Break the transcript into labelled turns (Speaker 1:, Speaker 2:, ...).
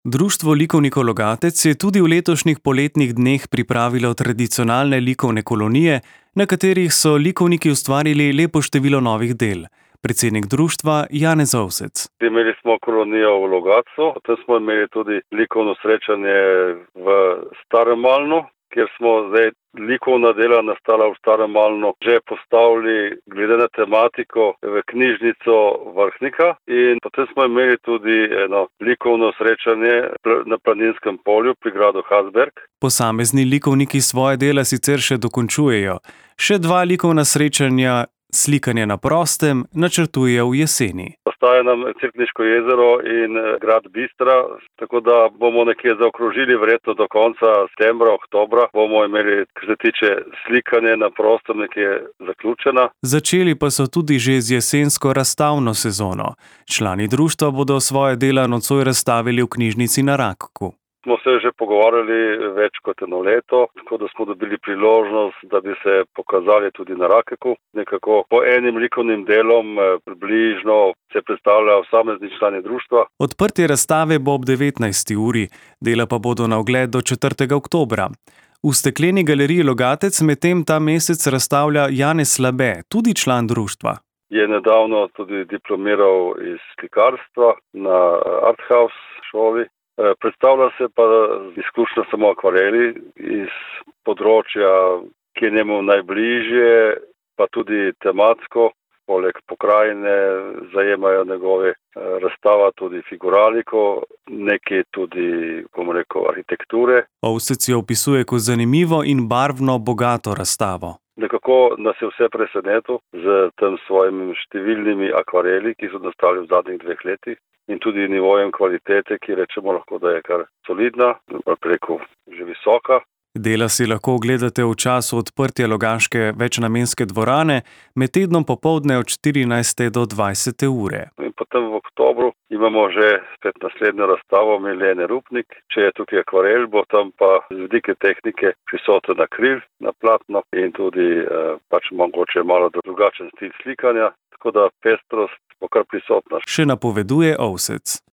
Speaker 1: Društvo likovnikov Logatec je tudi v letošnjih poletnih dneh pripravilo tradicionalne likovne kolonije, na katerih so likovniki ustvarili lepo število novih del. Predsednik društva Janez Ovsec.
Speaker 2: Imeli smo kolonijo v Logatcu, potem smo imeli tudi likovno srečanje v Starem Malnu, kjer smo zdaj likovna dela nastala v Starem Malnu že postavili glede na tematiko v knjižnico Vrhnika in potem smo imeli tudi eno likovno srečanje na Planinskem polju pri gradu Hasberg.
Speaker 1: Posamezni likovniki svoje dela sicer še dokončujejo. Še 2 likovna srečanja, slikanje na prostem, načrtujejo v jeseni.
Speaker 2: Ostaja nam Cerkniško jezero in grad Bistra, tako da bomo nekje zaokrožili verjetno do konca septembra, oktobra. Bomo imeli, kar se tiče slikanja na prostem, nekje zaključena.
Speaker 1: Začeli pa so tudi že z jesensko razstavno sezono. Člani društva bodo svoje dela nocoj razstavili v knjižnici na Rakku.
Speaker 2: Smo se že pogovarjali več kot eno leto, tako da smo dobili priložnost, da bi se pokazali tudi na Rakeku. Nekako po enim likovnim delom približno se predstavljajo posamezni člani društva.
Speaker 1: Odprtje razstave bo ob 19. uri, dela pa bodo na ogled do 4. oktobra. V stekleni galeriji Logatec medtem ta mesec razstavlja Janez Slabe, tudi član društva.
Speaker 2: Je nedavno tudi diplomiral iz slikarstva na Arthouse šoli. Predstavlja se pa izključno samo akvareli iz področja, ki je njemu najbližje, pa tudi tematsko. Poleg pokrajine zajemajo njegove razstava tudi figuraliko, nekaj tudi, arhitekture.
Speaker 1: Ovsec jo opisuje kot zanimivo in barvno bogato razstavo.
Speaker 2: Nekako nas je vse presenetil z tem svojimi številnimi akvareli, ki so nastali v zadnjih 2 letih in tudi nivojem kvalitete, ki rečemo lahko, da je kar solidna, preko že visoka.
Speaker 1: Dela si lahko ogledate v času odprtja logaške večnamenske dvorane, med tednom popoldne od 14. do 20. ure.
Speaker 2: In potem v oktobru imamo že spet naslednjo razstavo Milene Rupnik. Če je tukaj akvarel, bo tam pa z vidika tehnike prisoten akril na platno in tudi mogoče malo drugačen stil slikanja, tako da pestrost bo kar prisotna.
Speaker 1: Še napoveduje Ovsec.